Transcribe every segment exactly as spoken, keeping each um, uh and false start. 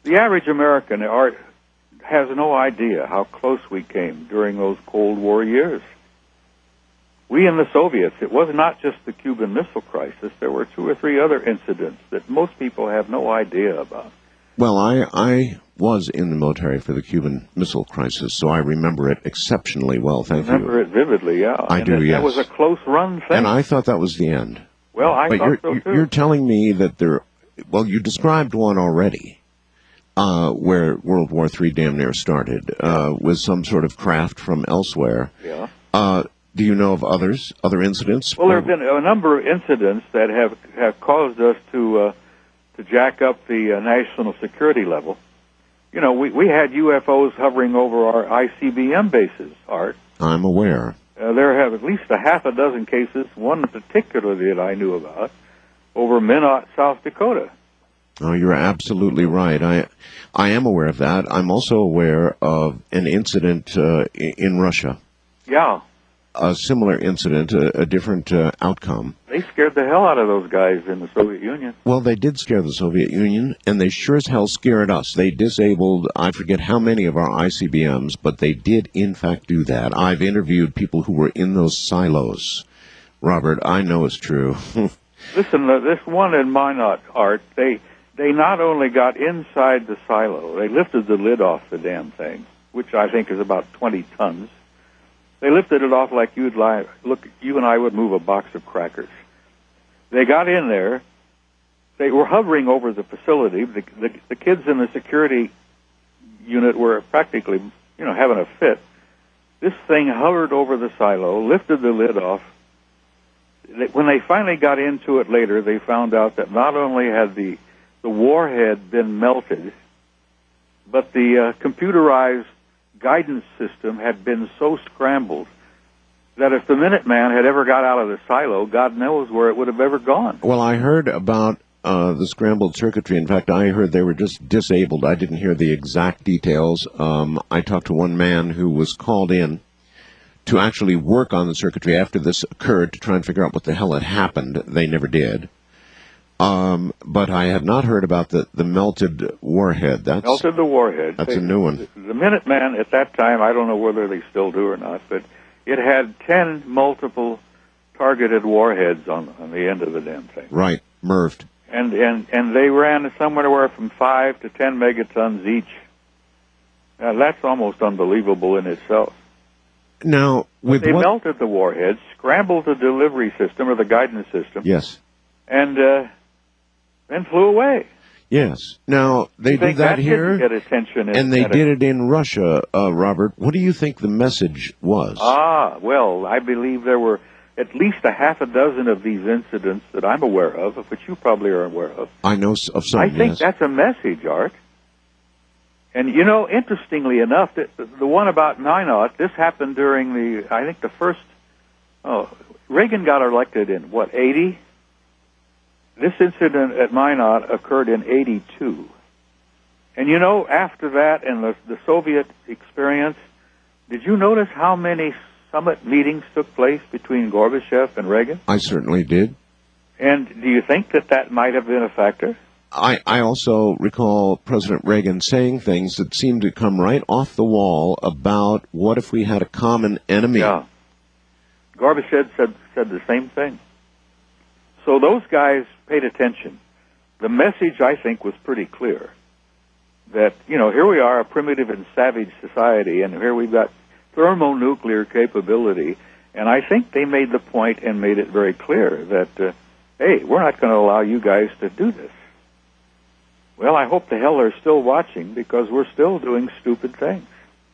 The average American, Art, has no idea how close we came during those Cold War years. We and the Soviets, it was not just the Cuban Missile Crisis. There were two or three other incidents that most people have no idea about. Well, I, I was in the military for the Cuban Missile Crisis, so I remember it exceptionally well. Thank remember you. Remember it vividly, yeah. I and do, it, yes. That was a close-run thing. And I thought that was the end. Well, I but thought you're, so, too. You're telling me that there... Well, you described one already, uh, where World War Three damn near started, uh, with some sort of craft from elsewhere. Yeah. Uh, do you know of others, other incidents? Well, there have been a number of incidents that have, have caused us to uh, to jack up the uh, national security level. You know, we, we had U F Os hovering over our I C B M bases, Art. I'm aware. Uh, there have at least a half a dozen cases, one particularly that I knew about, over Minot, South Dakota. Oh, you're absolutely right. I I am aware of that. I'm also aware of an incident uh, in Russia. Yeah. A similar incident, a, a different uh, outcome. They scared the hell out of those guys in the Soviet Union. Well, they did scare the Soviet Union, and they sure as hell scared us. They disabled, I forget how many of our I C B Ms, but they did in fact do that. I've interviewed people who were in those silos. Robert, I know it's true. Listen, uh, this one in Minot, Art, they they not only got inside the silo, they lifted the lid off the damn thing, which I think is about twenty tons. They lifted it off like you'd lie, look, you and I would move a box of crackers. They got in there. They were hovering over the facility. The, the, the kids in the security unit were practically, you know, having a fit. This thing hovered over the silo, lifted the lid off. When they finally got into it later, they found out that not only had the the warhead been melted, but the uh, computerized guidance system had been so scrambled that if the Minuteman had ever got out of the silo, God knows where it would have ever gone. Well, I heard about uh, the scrambled circuitry. In fact, I heard they were just disabled. I didn't hear the exact details. Um, I talked to one man who was called in to actually work on the circuitry after this occurred to try and figure out what the hell had happened. They never did. Um, but I had not heard about the, the melted warhead. That's, melted the warhead. That's they, a new one. The, the Minuteman at that time, I don't know whether they still do or not, but it had ten multiple targeted warheads on, on the end of the damn thing. Right, M R V'd. And, and, and they ran somewhere from five to ten megatons each. Now, that's almost unbelievable in itself. Now, with they what... melted the warhead, scrambled the delivery system or the guidance system. Yes. And uh, then flew away. Yes. Now, they did that, that here, get attention in and they Canada. did it in Russia, uh, Robert. What do you think the message was? Ah, well, I believe there were at least a half a dozen of these incidents that I'm aware of, of which you probably are aware of. I know of some, I think yes. that's a message, Art. And, you know, interestingly enough, the, the one about Minot, this happened during the, I think the first, oh, Reagan got elected in, what, eighty? This incident at Minot occurred in eighty-two. And, you know, after that and the, the Soviet experience, did you notice how many summit meetings took place between Gorbachev and Reagan? I certainly did. And do you think that that might have been a factor? I, I also recall President Reagan saying things that seemed to come right off the wall about what if we had a common enemy. Yeah. Gorbachev said, said the same thing. So those guys paid attention. The message, I think, was pretty clear. That, you know, here we are, a primitive and savage society, and here we've got thermonuclear capability. And I think they made the point and made it very clear that, uh, hey, we're not going to allow you guys to do this. Well, I hope the hell they're still watching, because we're still doing stupid things.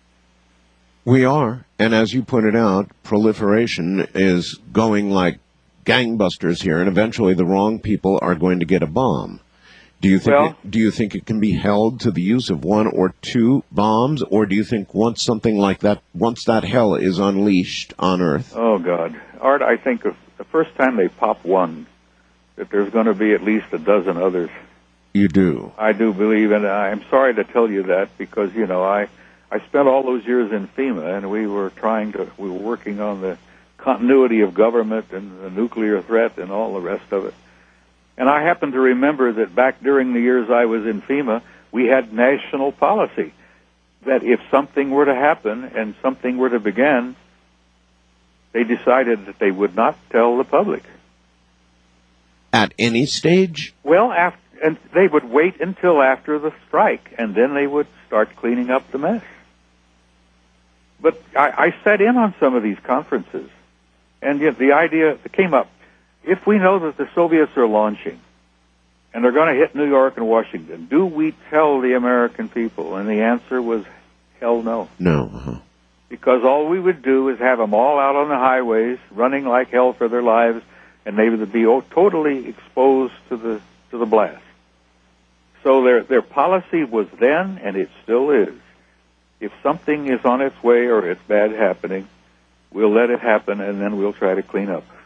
We are, and as you pointed out, proliferation is going like gangbusters here, and eventually the wrong people are going to get a bomb. Do you think well, it, do you think it can be held to the use of one or two bombs, or do you think once something like that, once that hell is unleashed on Earth? Oh, God. Art, I think if the first time they pop one, that there's going to be at least a dozen others. You do? I do believe, and I'm sorry to tell you that, because, you know, I, I spent all those years in FEMA, and we were trying to, we were working on the continuity of government and the nuclear threat and all the rest of it. And I happen to remember that back during the years I was in FEMA, we had national policy that if something were to happen and something were to begin, they decided that they would not tell the public. At any stage? Well, after, and they would wait until after the strike, and then they would start cleaning up the mess. But I, I sat in on some of these conferences, and yet the idea that came up, if we know that the Soviets are launching, and they're going to hit New York and Washington, do we tell the American people? And the answer was, hell no. No. Uh-huh. Because all we would do is have them all out on the highways, running like hell for their lives, and they would be oh, totally exposed to the to the blast. So their their policy was then, and it still is, if something is on its way or it's bad happening, we'll let it happen, and then we'll try to clean up.